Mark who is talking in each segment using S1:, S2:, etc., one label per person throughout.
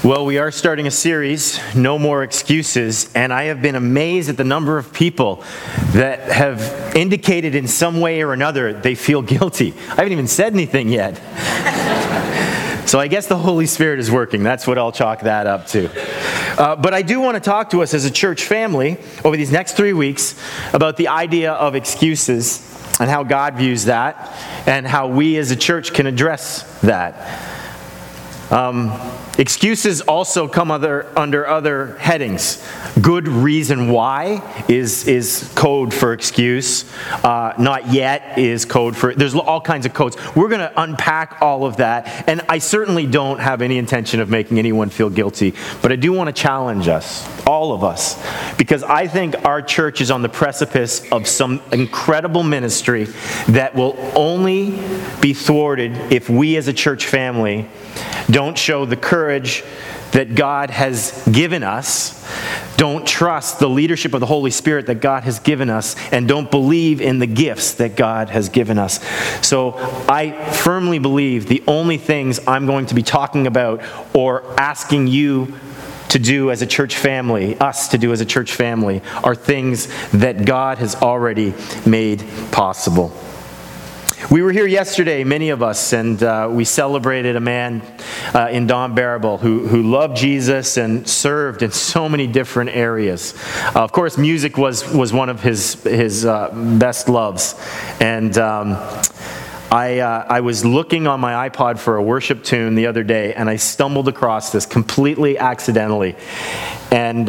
S1: Well, we are starting a series, No More Excuses, and I have been amazed at the number of people that have indicated in some way or another they feel guilty. I haven't even said anything yet. So I guess the Holy Spirit is working. That's what I'll chalk that up to. But I do want to talk to us as a church family over these next 3 weeks about the idea of excuses and how God views that and how we as a church can address that. Excuses also come under other headings. Good reason why is code for excuse. Not yet is code for... There's all kinds of codes. We're going to unpack all of that. And I certainly don't have any intention of making anyone feel guilty. But I do want to challenge us, all of us. Because I think our church is on the precipice of some incredible ministry that will only be thwarted if we as a church family don't show the courage that God has given us, don't trust the leadership of the Holy Spirit that God has given us, and don't believe in the gifts that God has given us. So I firmly believe the only things I'm going to be talking about or asking you to do as a church family, us to do as a church family, are things that God has already made possible. We were here yesterday, many of us, and we celebrated a man in Don Barrable who loved Jesus and served in so many different areas. Of course, music was one of his best loves. And I was looking on my iPod for a worship tune the other day, and I stumbled across this completely accidentally. And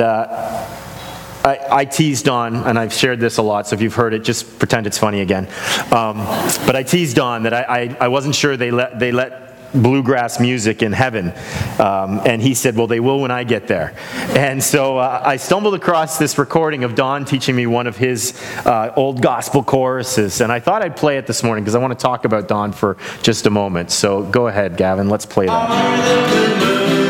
S1: I teased Don, and I've shared this a lot, so if you've heard it, just pretend it's funny again. But I teased Don that I wasn't sure they let bluegrass music in heaven. And he said, well, they will when I get there. And so I stumbled across this recording of Don teaching me one of his old gospel choruses. And I thought I'd play it this morning because I want to talk about Don for just a moment. So go ahead, Gavin, let's play that.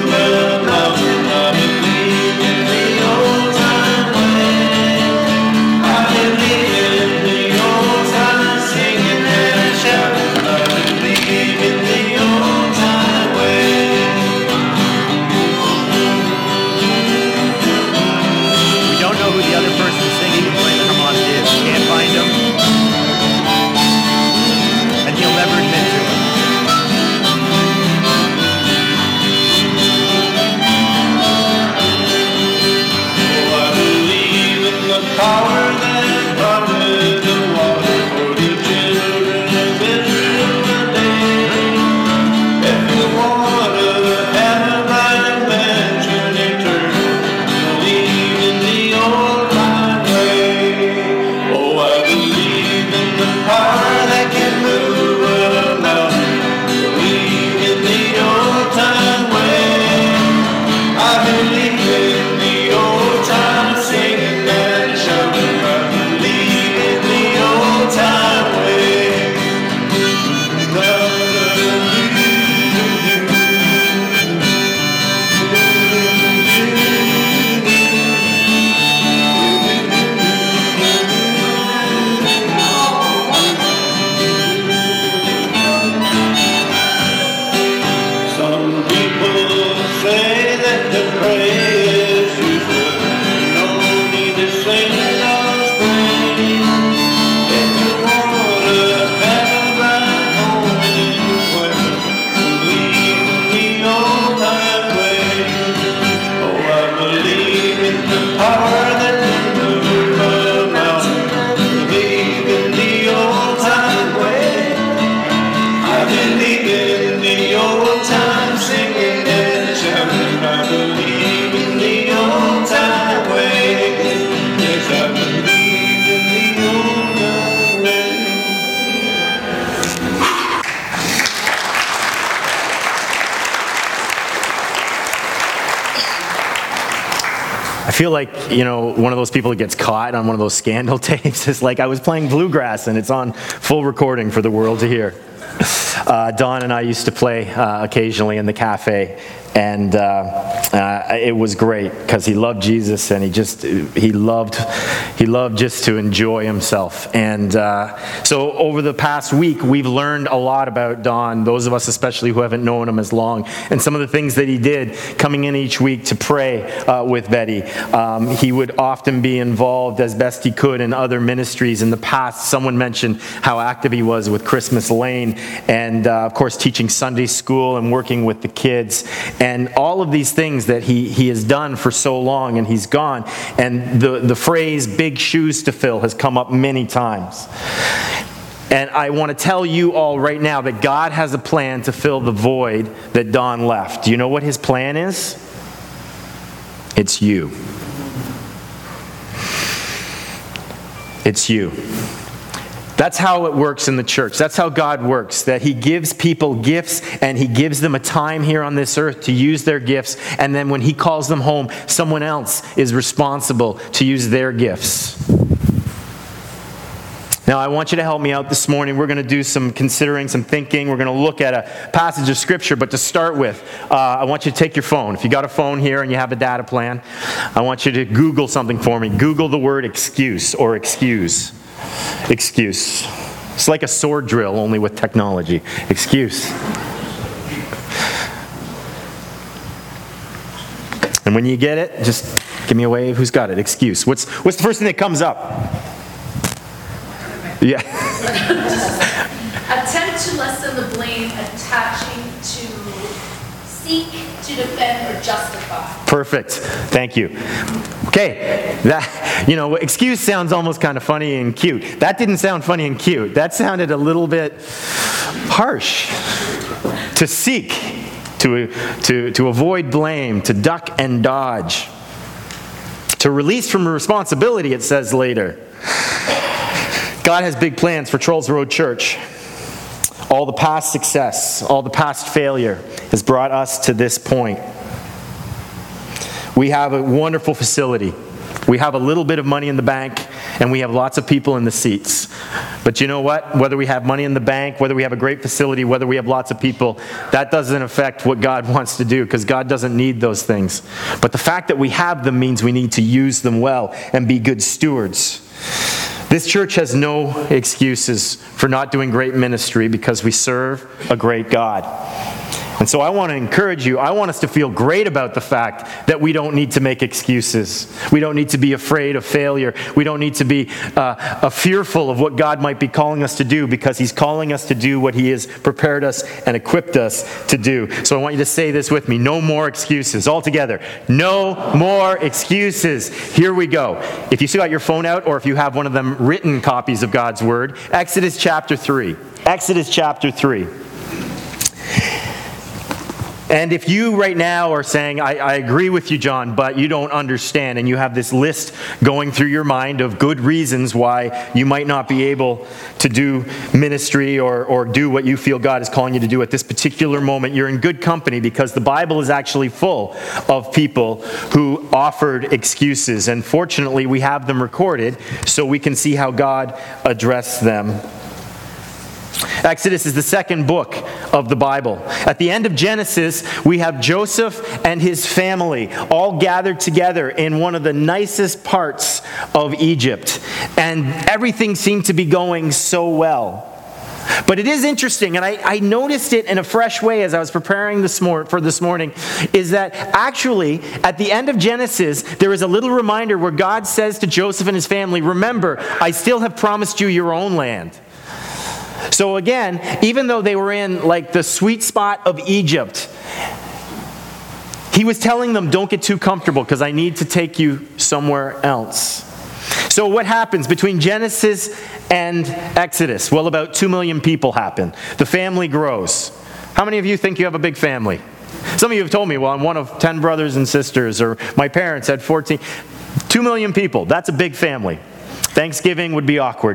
S1: I feel like, one of those people that gets caught on one of those scandal tapes. It's like I was playing bluegrass and it's on full recording for the world to hear. Don and I used to play occasionally in the cafe. And it was great because he loved Jesus, and he loved just to enjoy himself. And so over the past week, we've learned a lot about Don, those of us especially who haven't known him as long, and some of the things that he did coming in each week to pray with Betty. He would often be involved as best he could in other ministries. In the past, someone mentioned how active he was with Christmas Lane, and of course teaching Sunday school and working with the kids. And all of these things that he has done for so long, and he's gone. And the phrase big shoes to fill has come up many times. And I want to tell you all right now that God has a plan to fill the void that Don left. Do you know what his plan is? It's you. It's you. That's how it works in the church. That's how God works, that he gives people gifts and he gives them a time here on this earth to use their gifts, and then when he calls them home, someone else is responsible to use their gifts. Now, I want you to help me out this morning. We're going to do some considering, some thinking. We're going to look at a passage of Scripture, but to start with, I want you to take your phone. If you got a phone here and you have a data plan, I want you to Google something for me. Google the word excuse or excuse. Excuse. It's like a sword drill, only with technology. Excuse. And when you get it, just give me a wave. Who's got it? Excuse. What's the first thing that comes up? Yeah.
S2: Attempt to lessen the blame, attaching to seek to defend or justify.
S1: Perfect. Thank you. Okay, excuse sounds almost kind of funny and cute. That didn't sound funny and cute. That sounded a little bit harsh. To seek, to avoid blame, to duck and dodge. To release from responsibility, it says later. God has big plans for Trolls Road Church. All the past success, all the past failure has brought us to this point. We have a wonderful facility. We have a little bit of money in the bank, and we have lots of people in the seats. But you know what? Whether we have money in the bank, whether we have a great facility, whether we have lots of people, that doesn't affect what God wants to do, because God doesn't need those things. But the fact that we have them means we need to use them well and be good stewards. This church has no excuses for not doing great ministry because we serve a great God. And so I want to encourage you, I want us to feel great about the fact that we don't need to make excuses. We don't need to be afraid of failure. We don't need to be fearful of what God might be calling us to do, because he's calling us to do what he has prepared us and equipped us to do. So I want you to say this with me. No more excuses. All together. No more excuses. Here we go. If you still got your phone out, or if you have one of them written copies of God's Word, Exodus chapter 3. Exodus chapter 3. And if you right now are saying, I agree with you, John, but you don't understand, and you have this list going through your mind of good reasons why you might not be able to do ministry or do what you feel God is calling you to do at this particular moment, you're in good company, because the Bible is actually full of people who offered excuses. And fortunately, we have them recorded so we can see how God addressed them. Exodus is the second book of the Bible. At the end of Genesis, we have Joseph and his family all gathered together in one of the nicest parts of Egypt. And everything seemed to be going so well. But it is interesting, and I noticed it in a fresh way as I was preparing for this morning, is that actually at the end of Genesis, there is a little reminder where God says to Joseph and his family, remember, I still have promised you your own land. So again, even though they were in like the sweet spot of Egypt, he was telling them, don't get too comfortable because I need to take you somewhere else. So what happens between Genesis and Exodus? Well, about 2 million people happen. The family grows. How many of you think you have a big family? Some of you have told me, well, I'm one of 10 brothers and sisters, or my parents had 14. 2 million people, that's a big family. Thanksgiving would be awkward.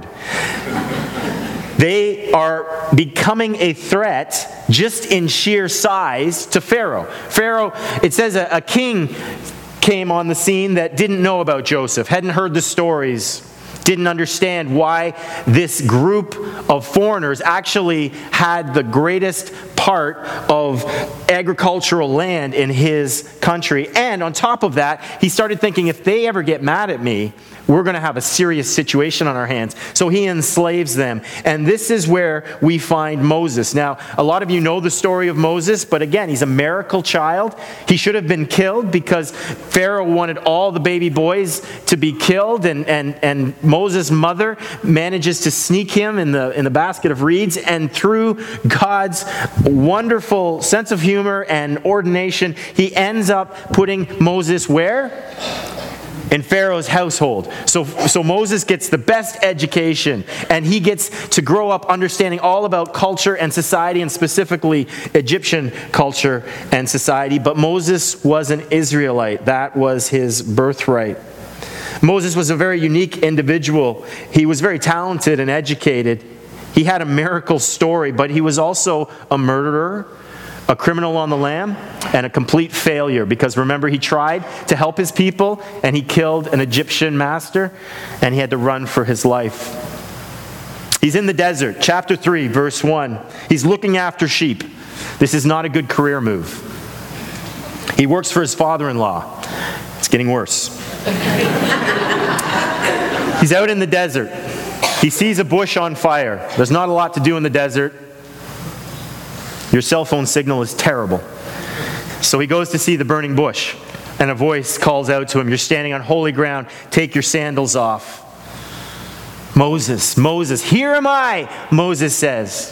S1: They are becoming a threat just in sheer size to Pharaoh. Pharaoh, it says a king came on the scene that didn't know about Joseph, hadn't heard the stories, didn't understand why this group of foreigners actually had the greatest part of agricultural land in his country. And on top of that, he started thinking, if they ever get mad at me, we're going to have a serious situation on our hands. So he enslaves them. And this is where we find Moses. Now, a lot of you know the story of Moses, but again, he's a miracle child. He should have been killed because Pharaoh wanted all the baby boys to be killed, and Moses' mother manages to sneak him in the basket of reeds, and through God's wonderful sense of humor and ordination, he ends up putting Moses where? In Pharaoh's household. So Moses gets the best education, and he gets to grow up understanding all about culture and society, and specifically Egyptian culture and society. But Moses was an Israelite. That was his birthright. Moses was a very unique individual. He was very talented and educated. He had a miracle story, but he was also a murderer, a criminal on the lam, and a complete failure, because remember, he tried to help his people and he killed an Egyptian master, and he had to run for his life. He's in the desert, chapter 3, verse 1. He's looking after sheep. This is not a good career move. He works for his father-in-law. It's getting worse. He's out in the desert. He sees a bush on fire. There's not a lot to do in the desert. Your cell phone signal is terrible. So he goes to see the burning bush, and a voice calls out to him, "You're standing on holy ground. Take your sandals off." Moses, "Here am I," Moses says.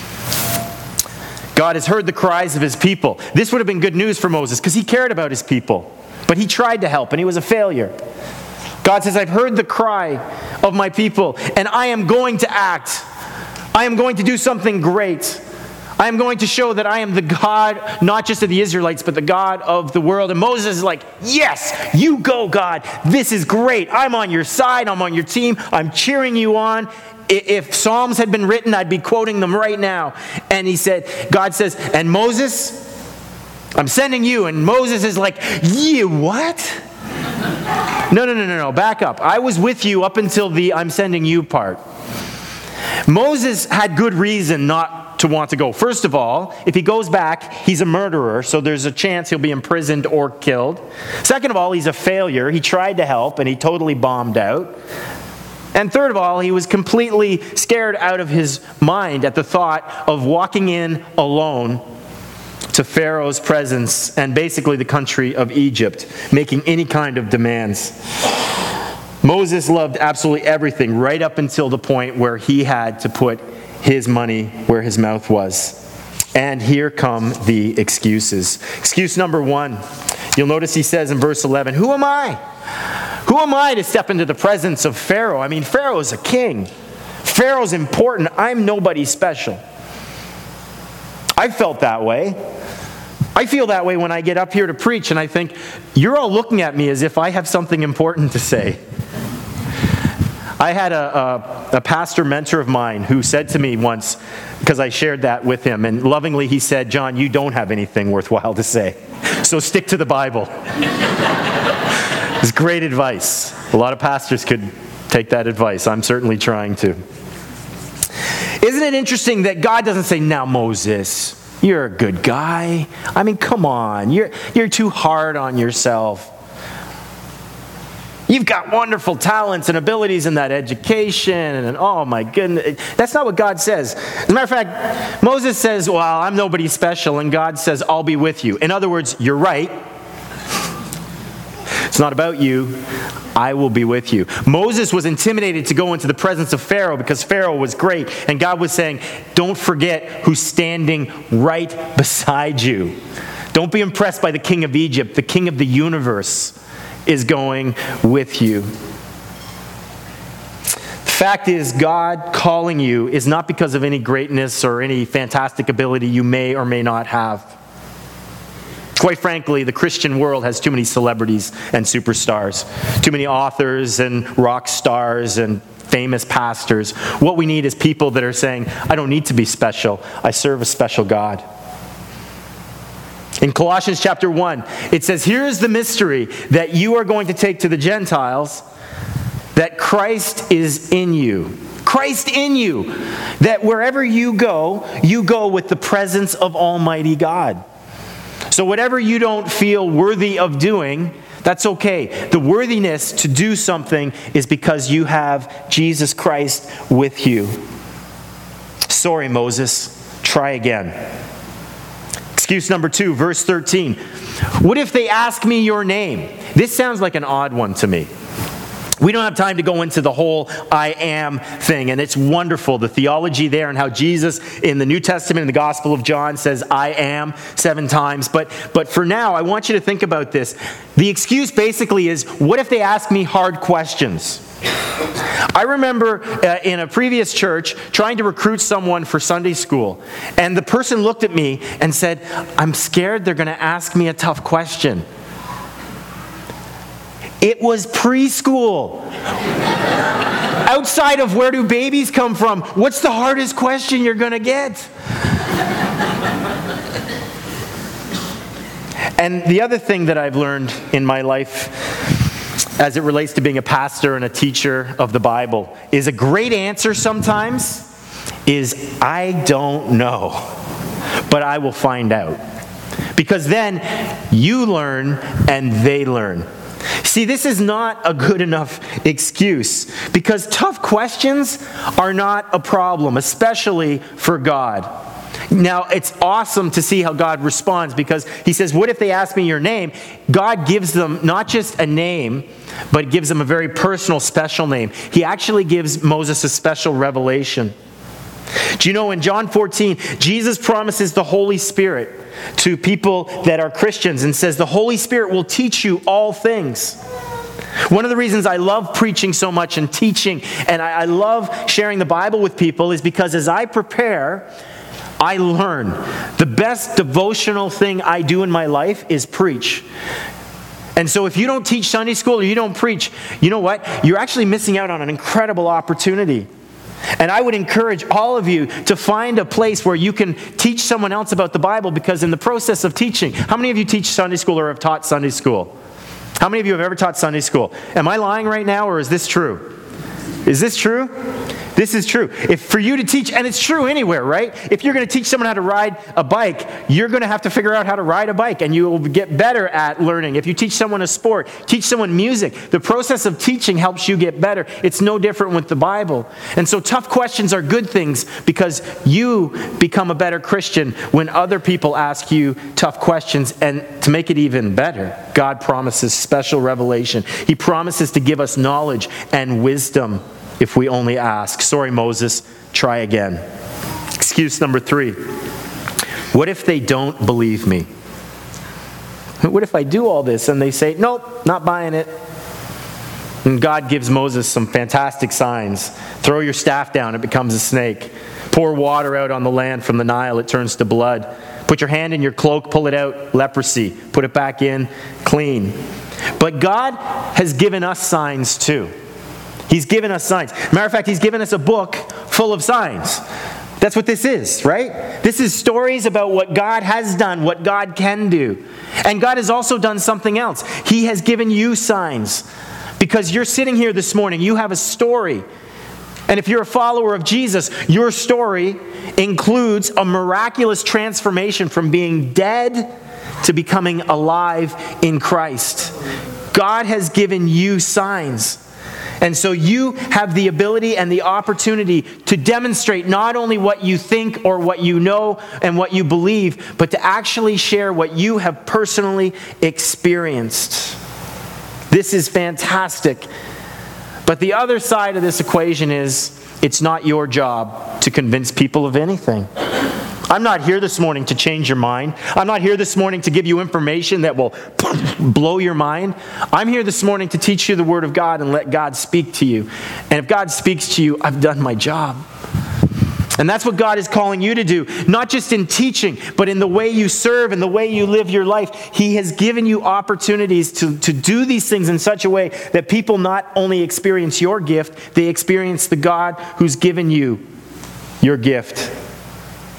S1: God has heard the cries of his people. This would have been good news for Moses because he cared about his people. But he tried to help, and he was a failure. God says, "I've heard the cry of my people, and I am going to act. I am going to do something great. I am going to show that I am the God, not just of the Israelites, but the God of the world." And Moses is like, "Yes, you go, God. This is great. I'm on your side. I'm on your team. I'm cheering you on. If Psalms had been written, I'd be quoting them right now." And God says, "And Moses, I'm sending you." And Moses is like, "You what? No. Back up. I was with you up until the I'm sending you part." Moses had good reason not to want to go. First of all, if he goes back, he's a murderer, so there's a chance he'll be imprisoned or killed. Second of all, he's a failure. He tried to help, and he totally bombed out. And third of all, he was completely scared out of his mind at the thought of walking in alone to Pharaoh's presence and basically the country of Egypt, making any kind of demands. Moses loved absolutely everything right up until the point where he had to put his money where his mouth was. And here come the excuses. Excuse number 1. You'll notice he says in verse 11, "Who am I? Who am I to step into the presence of Pharaoh? I mean, Pharaoh's a king. Pharaoh's important. I'm nobody special." I felt that way. I feel that way when I get up here to preach and I think, you're all looking at me as if I have something important to say. I had a pastor mentor of mine who said to me once, because I shared that with him, and lovingly he said, "John, you don't have anything worthwhile to say, so stick to the Bible." It's great advice. A lot of pastors could take that advice. I'm certainly trying to. Isn't it interesting that God doesn't say, "Now Moses, you're a good guy. I mean, come on, you're too hard on yourself. You've got wonderful talents and abilities in that education, and oh my goodness." That's not what God says. As a matter of fact, Moses says, "Well, I'm nobody special," and God says, "I'll be with you." In other words, you're right. It's not about you. I will be with you. Moses was intimidated to go into the presence of Pharaoh because Pharaoh was great, and God was saying, "Don't forget who's standing right beside you. Don't be impressed by the king of Egypt. The king of the universe is going with you." The fact is, God calling you is not because of any greatness or any fantastic ability you may or may not have. Quite frankly, the Christian world has too many celebrities and superstars, too many authors and rock stars and famous pastors. What we need is people that are saying, "I don't need to be special. I serve a special God." In Colossians chapter 1, it says, "Here is the mystery that you are going to take to the Gentiles that Christ is in you. Christ in you. That wherever you go with the presence of Almighty God. So whatever you don't feel worthy of doing, that's okay. The worthiness to do something is because you have Jesus Christ with you. Sorry, Moses. Try again. Excuse number 2, verse 13. What if they ask me your name? This sounds like an odd one to me. We don't have time to go into the whole I am thing, and it's wonderful, the theology there and how Jesus in the New Testament, in the Gospel of John, says I am 7 times. But for now, I want you to think about this. The excuse basically is, what if they ask me hard questions? I remember in a previous church trying to recruit someone for Sunday school, and the person looked at me and said, I'm scared they're going to ask me a tough question. It was preschool. Outside of where do babies come from, what's the hardest question you're going to get? And the other thing that I've learned in my life as it relates to being a pastor and a teacher of the Bible is a great answer sometimes is I don't know, but I will find out. Because then you learn and they learn. See, this is not a good enough excuse because tough questions are not a problem, especially for God. Now, it's awesome to see how God responds because he says, what if they ask me your name? God gives them not just a name, but gives them a very personal, special name. He actually gives Moses a special revelation. Do you know in John 14, Jesus promises the Holy Spirit to people that are Christians and says the Holy Spirit will teach you all things. One of the reasons I love preaching so much and teaching and I love sharing the Bible with people is because as I prepare, I learn. The best devotional thing I do in my life is preach. And so if you don't teach Sunday school or you don't preach, you know what? You're actually missing out on an incredible opportunity. And I would encourage all of you to find a place where you can teach someone else about the Bible because in the process of teaching, how many of you teach Sunday school or have taught Sunday school? How many of you have ever taught Sunday school? Am I lying right now or is this true? Is this true? This is true. If for you to teach, and it's true anywhere, right? If you're going to teach someone how to ride a bike, you're going to have to figure out how to ride a bike, and you will get better at learning. If you teach someone a sport, teach someone music, the process of teaching helps you get better. It's no different with the Bible. And so tough questions are good things because you become a better Christian when other people ask you tough questions. And to make it even better, God promises special revelation. He promises to give us knowledge and wisdom if we only ask. Sorry, Moses, try again. Excuse number 3. What if they don't believe me? What if I do all this and they say, nope, not buying it? And God gives Moses some fantastic signs. Throw your staff down, it becomes a snake. Pour water out on the land from the Nile, it turns to blood. Put your hand in your cloak, pull it out, leprosy. Put it back in, clean. But God has given us signs too. He's given us signs. Matter of fact, he's given us a book full of signs. That's what this is, right? This is stories about what God has done, what God can do. And God has also done something else. He has given you signs. Because you're sitting here this morning, you have a story. And if you're a follower of Jesus, your story includes a miraculous transformation from being dead to becoming alive in Christ. God has given you signs. And so you have the ability and the opportunity to demonstrate not only what you think or what you know and what you believe, but to actually share what you have personally experienced. This is fantastic. But the other side of this equation is it's not your job to convince people of anything. I'm not here this morning to change your mind. I'm not here this morning to give you information that will blow your mind. I'm here this morning to teach you the Word of God and let God speak to you. And if God speaks to you, I've done my job. And that's what God is calling you to do, not just in teaching, but in the way you serve and the way you live your life. He has given you opportunities to do these things in such a way that people not only experience your gift, they experience the God who's given you your gift.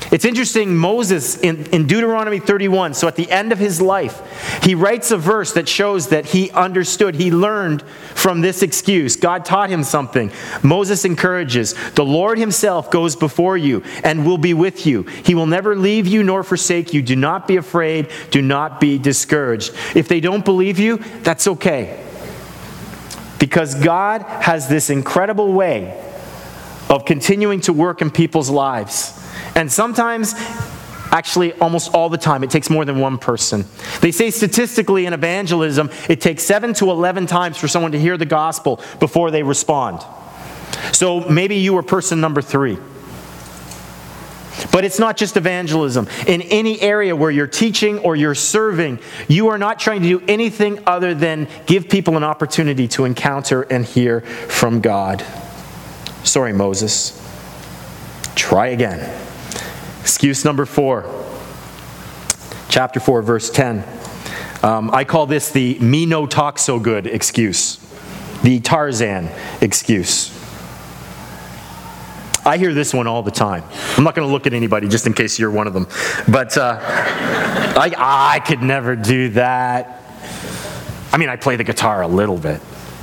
S1: It's interesting, Moses in Deuteronomy 31, so at the end of his life, he writes a verse that shows that he understood, he learned from this excuse. God taught him something. Moses encourages, "The Lord himself goes before you and will be with you. He will never leave you nor forsake you. Do not be afraid. Do not be discouraged." If they don't believe you, that's okay. Because God has this incredible way of continuing to work in people's lives. And sometimes, actually almost all the time, it takes more than one person. They say statistically in evangelism, it takes 7 to 11 times for someone to hear the gospel before they respond. So maybe you were person number 3. But it's not just evangelism. In any area where you're teaching or you're serving, you are not trying to do anything other than give people an opportunity to encounter and hear from God. Sorry, Moses. Try again. Excuse number 4. Chapter 4, verse 10. I call this the "me no talk so good" excuse. The Tarzan excuse. I hear this one all the time. I'm not going to look at anybody just in case you're one of them. But I could never do that. I mean, I play the guitar a little bit.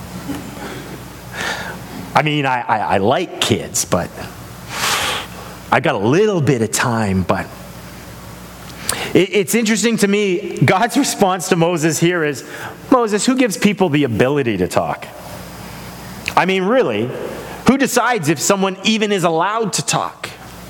S1: I mean, I like kids, but I got a little bit of time. But it's interesting to me, God's response to Moses here is, Moses, who gives people the ability to talk? I mean, really? Who decides if someone even is allowed to talk?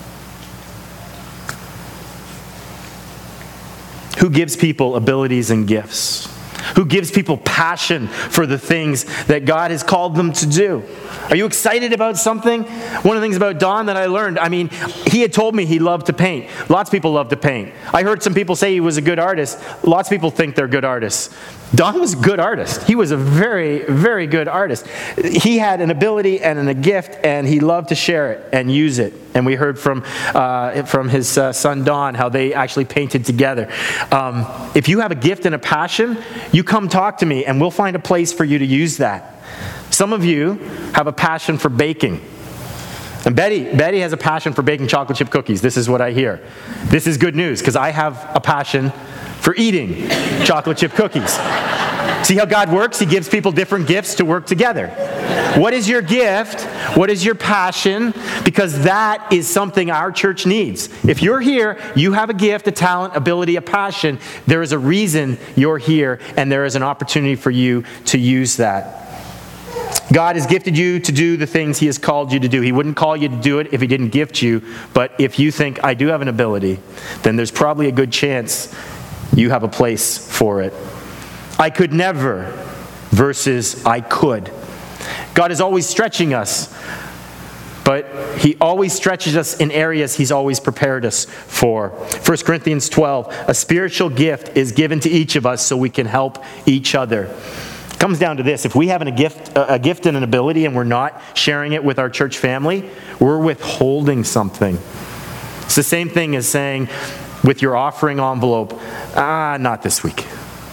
S1: Who gives people abilities and gifts? Who gives people passion for the things that God has called them to do? Are you excited about something? One of the things about Don that I learned, I mean, he had told me he loved to paint. Lots of people love to paint. I heard some people say he was a good artist. Lots of people think they're good artists. Don was a good artist. He was a very, very good artist. He had an ability and a gift, and he loved to share it and use it. And we heard from his son Don how they actually painted together. If you have a gift and a passion, you come talk to me, and we'll find a place for you to use that. Some of you have a passion for baking. And Betty has a passion for baking chocolate chip cookies. This is what I hear. This is good news, because I have a passion for eating chocolate chip cookies. See how God works? He gives people different gifts to work together. What is your gift? What is your passion? Because that is something our church needs. If you're here, you have a gift, a talent, ability, a passion. There is a reason you're here, and there is an opportunity for you to use that. God has gifted you to do the things He has called you to do. He wouldn't call you to do it if He didn't gift you. But if you think, I do have an ability, then there's probably a good chance you have a place for it. I could never versus I could. God is always stretching us, but He always stretches us in areas He's always prepared us for. 1 Corinthians 12, a spiritual gift is given to each of us so we can help each other. It comes down to this: if we have a gift and an ability and we're not sharing it with our church family, we're withholding something. It's the same thing as saying with your offering envelope, not this week.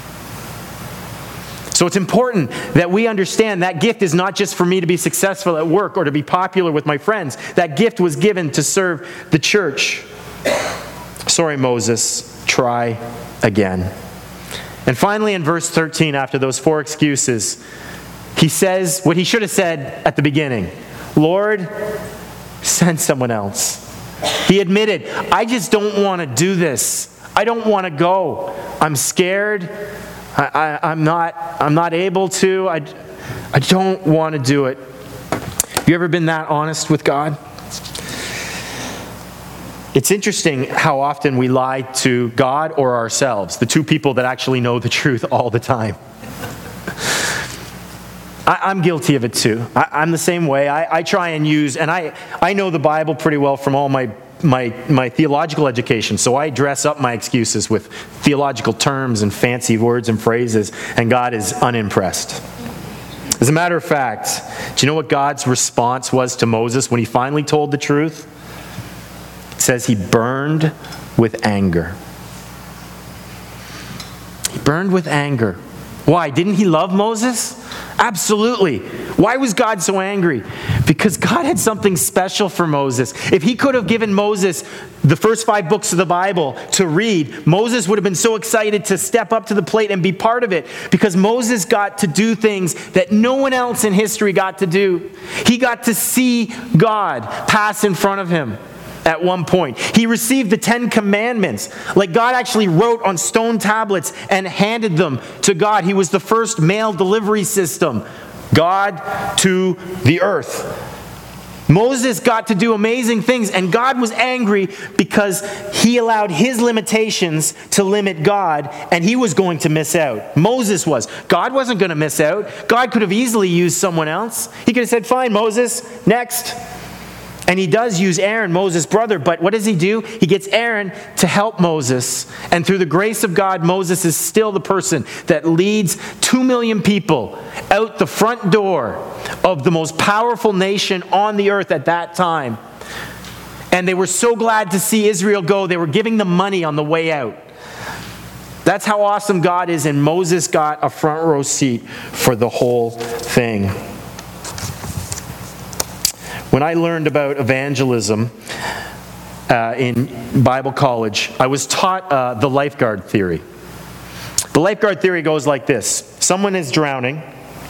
S1: So it's important that we understand that gift is not just for me to be successful at work or to be popular with my friends. That gift was given to serve the church. Sorry, Moses, try again. And finally, in verse 13, after those 4 excuses, he says what he should have said at the beginning: Lord, send someone else. He admitted, I just don't want to do this. I don't want to go. I'm scared. I'm not able to. I don't want to do it. Have you ever been that honest with God? It's interesting how often we lie to God or ourselves, the two people that actually know the truth all the time. I'm guilty of it too. I'm the same way. I try and use, and I know the Bible pretty well from all my theological education, so I dress up my excuses with theological terms and fancy words and phrases, and God is unimpressed. As a matter of fact, do you know what God's response was to Moses when he finally told the truth? It says he burned with anger. He burned with anger. Why? Didn't he love Moses? Absolutely. Why was God so angry? Because God had something special for Moses. If he could have given Moses the first 5 books of the Bible to read, Moses would have been so excited to step up to the plate and be part of it, because Moses got to do things that no one else in history got to do. He got to see God pass in front of him at one point. He received the 10 Commandments. Like, God actually wrote on stone tablets and handed them to God. He was the first mail delivery system. God to the earth. Moses got to do amazing things, and God was angry because he allowed his limitations to limit God, and he was going to miss out. Moses was. God wasn't going to miss out. God could have easily used someone else. He could have said, fine, Moses, next. And he does use Aaron, Moses' brother, but what does he do? He gets Aaron to help Moses. And through the grace of God, Moses is still the person that leads 2 million people out the front door of the most powerful nation on the earth at that time. And they were so glad to see Israel go, they were giving them money on the way out. That's how awesome God is, and Moses got a front row seat for the whole thing. When I learned about evangelism in Bible college, I was taught the lifeguard theory. The lifeguard theory goes like this. Someone is drowning.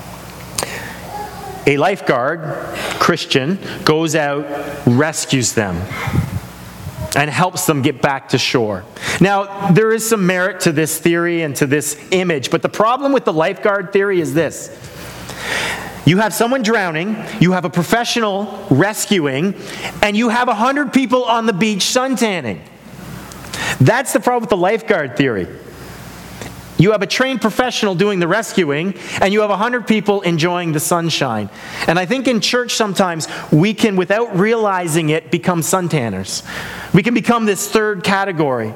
S1: A lifeguard, Christian, goes out, rescues them, and helps them get back to shore. Now, there is some merit to this theory and to this image, but the problem with the lifeguard theory is this. You have someone drowning, you have a professional rescuing, and you have 100 people on the beach suntanning. That's the problem with the lifeguard theory. You have a trained professional doing the rescuing, and you have 100 people enjoying the sunshine. And I think in church sometimes we can, without realizing it, become suntanners. We can become this third category.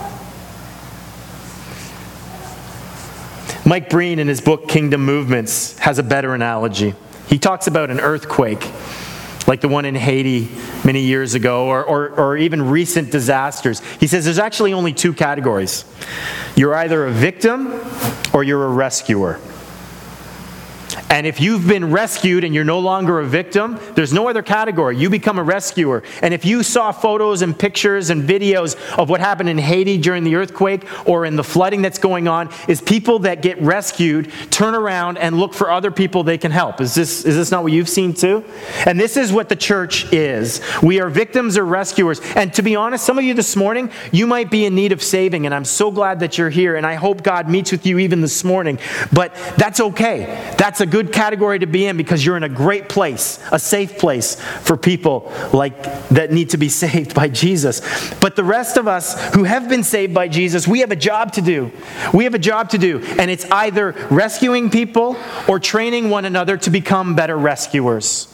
S1: Mike Breen, in his book Kingdom Movements, has a better analogy. He talks about an earthquake, like the one in Haiti many years ago, or even recent disasters. He says there's actually only 2 categories. You're either a victim or you're a rescuer. And if you've been rescued and you're no longer a victim, there's no other category. You become a rescuer. And if you saw photos and pictures and videos of what happened in Haiti during the earthquake or in the flooding that's going on, is people that get rescued turn around and look for other people they can help. Is this not what you've seen too? And this is what the church is. We are victims or rescuers. And to be honest, some of you this morning, you might be in need of saving, and I'm so glad that you're here, and I hope God meets with you even this morning. But that's okay. That's a good category to be in, because you're in a great place, a safe place for people like that need to be saved by Jesus. But the rest of us who have been saved by Jesus, we have a job to do. We have a job to do, and it's either rescuing people or training one another to become better rescuers.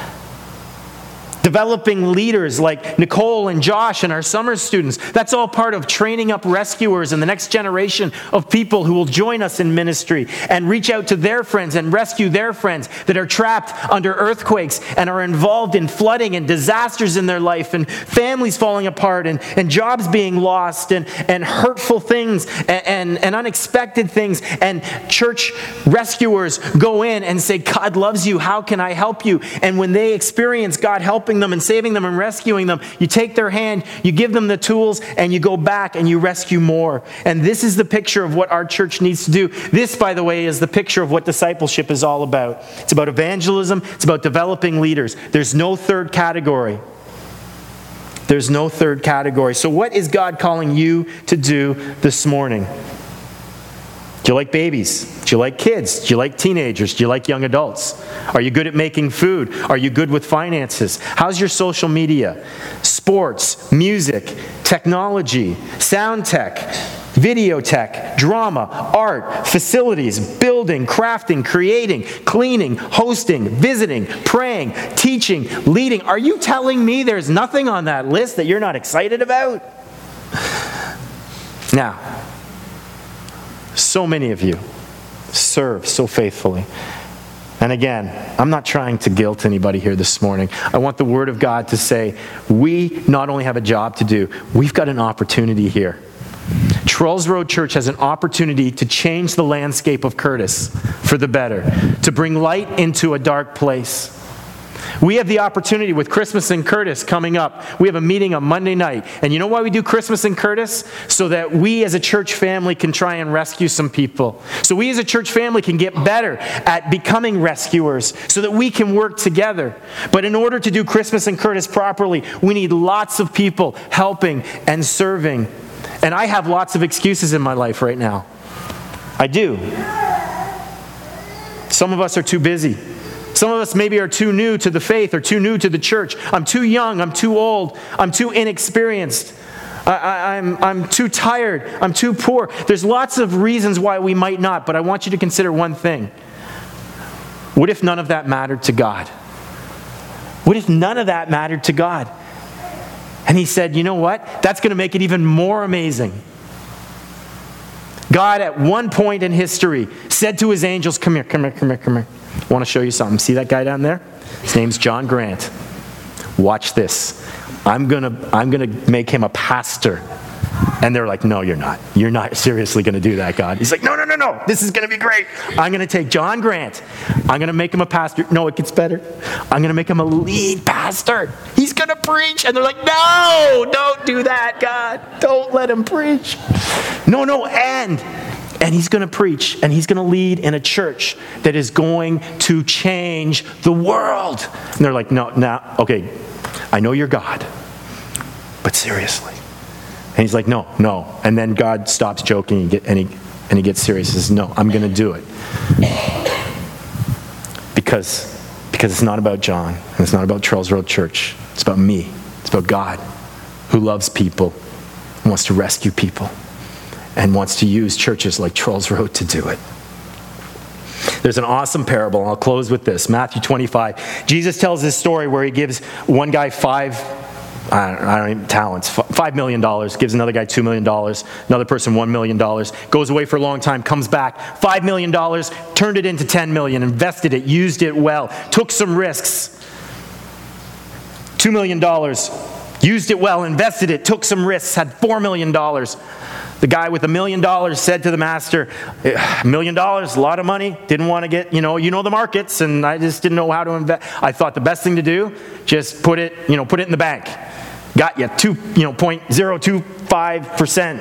S1: Developing leaders like Nicole and Josh and our summer students. That's all part of training up rescuers and the next generation of people who will join us in ministry and reach out to their friends and rescue their friends that are trapped under earthquakes and are involved in flooding and disasters in their life, and families falling apart, and jobs being lost, and hurtful things and unexpected things. And church rescuers go in and say, God loves you. How can I help you? And when they experience God helping them and saving them and rescuing them, you take their hand, you give them the tools, and you go back and you rescue more. And this is the picture of what our church needs to do. This, by the way, is the picture of what discipleship is all about. It's about evangelism. It's about developing leaders. There's no third category. There's no third category. So what is God calling you to do this morning? Do you like babies? Do you like kids? Do you like teenagers? Do you like young adults? Are you good at making food? Are you good with finances? How's your social media? Sports, music, technology, sound tech, video tech, drama, art, facilities, building, crafting, creating, cleaning, hosting, visiting, praying, teaching, leading. Are you telling me there's nothing on that list that you're not excited about? Now, so many of you serve so faithfully. And again, I'm not trying to guilt anybody here this morning. I want the Word of God to say, we not only have a job to do, we've got an opportunity here. Trolls Road Church has an opportunity to change the landscape of Curtis for the better, to bring light into a dark place. We have the opportunity with Christmas in Curtis coming up. We have a meeting on Monday night. And you know why we do Christmas in Curtis? So that we as a church family can try and rescue some people. So we as a church family can get better at becoming rescuers so that we can work together. But in order to do Christmas in Curtis properly, we need lots of people helping and serving. And I have lots of excuses in my life right now. I do. Some of us are too busy. Some of us maybe are too new to the faith or too new to the church. I'm too young. I'm too old. I'm too inexperienced. I'm too tired. I'm too poor. There's lots of reasons why we might not, but I want you to consider one thing. What if none of that mattered to God? What if none of that mattered to God? And he said, you know what? That's going to make it even more amazing. God, at one point in history, said to his angels, come here, come here, come here, come here. I want to show you something. See that guy down there? His name's John Grant. Watch this. I'm gonna make him a pastor. And they're like, no, you're not. You're not seriously going to do that, God. He's like, no. This is going to be great. I'm going to take John Grant. I'm going to make him a pastor. No, it gets better. I'm going to make him a lead pastor. He's going to preach. And they're like, no, don't do that, God. Don't let him preach. No, and he's going to preach, and he's going to lead in a church that is going to change the world. And they're like, no, okay, I know you're God, but seriously. And he's like, no. And then God stops joking and he gets serious. He says, no, I'm going to do it. Because it's not about John, and it's not about Charles Road Church. It's about me. It's about God, who loves people, and wants to rescue people, and wants to use churches like Charles Road to do it. There's an awesome parable, and I'll close with this. Matthew 25. Jesus tells this story where he gives one guy talents, $5 million, gives another guy $2 million, another person $1 million, goes away for a long time, comes back, $5 million, turned it into $10 million, invested it, used it well, took some risks. $2 million, used it well, invested it, took some risks, had $4 million. The guy with $1 million said to the master, $1 million, a lot of money, didn't want to get, you know the markets, and I just didn't know how to invest. I thought the best thing to do, just put it in the bank. Got you 0.025%.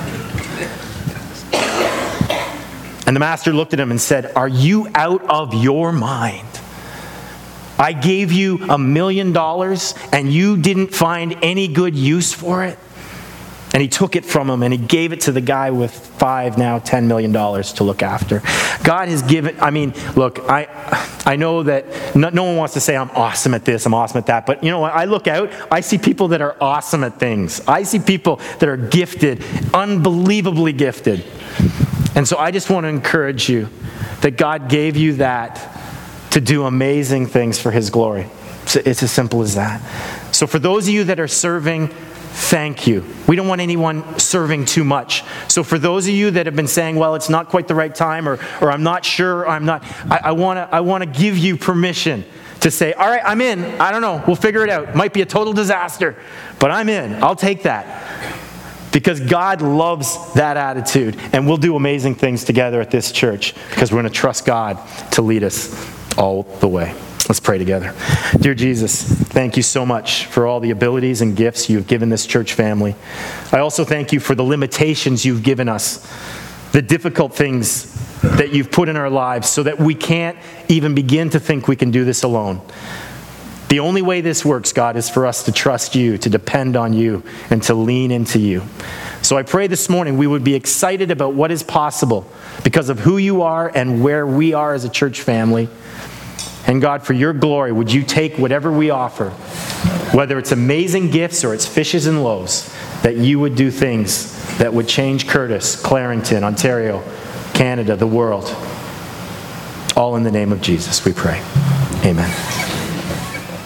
S1: And the master looked at him and said, are you out of your mind? I gave you $1 million and you didn't find any good use for it? And he took it from him and he gave it to the guy with $10 million to look after. God has given, look, I know that no one wants to say I'm awesome at this, I'm awesome at that. But you know what? I look out, I see people that are awesome at things. I see people that are gifted, unbelievably gifted. And so I just want to encourage you that God gave you that to do amazing things for his glory. It's as simple as that. So for those of you that are serving, thank you. We don't want anyone serving too much. So for those of you that have been saying, well, it's not quite the right time, or I'm not sure, I want to give you permission to say, all right, I'm in. I don't know. We'll figure it out. Might be a total disaster, but I'm in. I'll take that. Because God loves that attitude, and we'll do amazing things together at this church because we're going to trust God to lead us all the way. Let's pray together. Dear Jesus, thank you so much for all the abilities and gifts you've given this church family. I also thank you for the limitations you've given us, the difficult things that you've put in our lives so that we can't even begin to think we can do this alone. The only way this works, God, is for us to trust you, to depend on you, and to lean into you. So I pray this morning we would be excited about what is possible because of who you are and where we are as a church family. And God, for your glory, would you take whatever we offer, whether it's amazing gifts or it's fishes and loaves, that you would do things that would change Curtis, Clarington, Ontario, Canada, the world. All in the name of Jesus, we pray. Amen.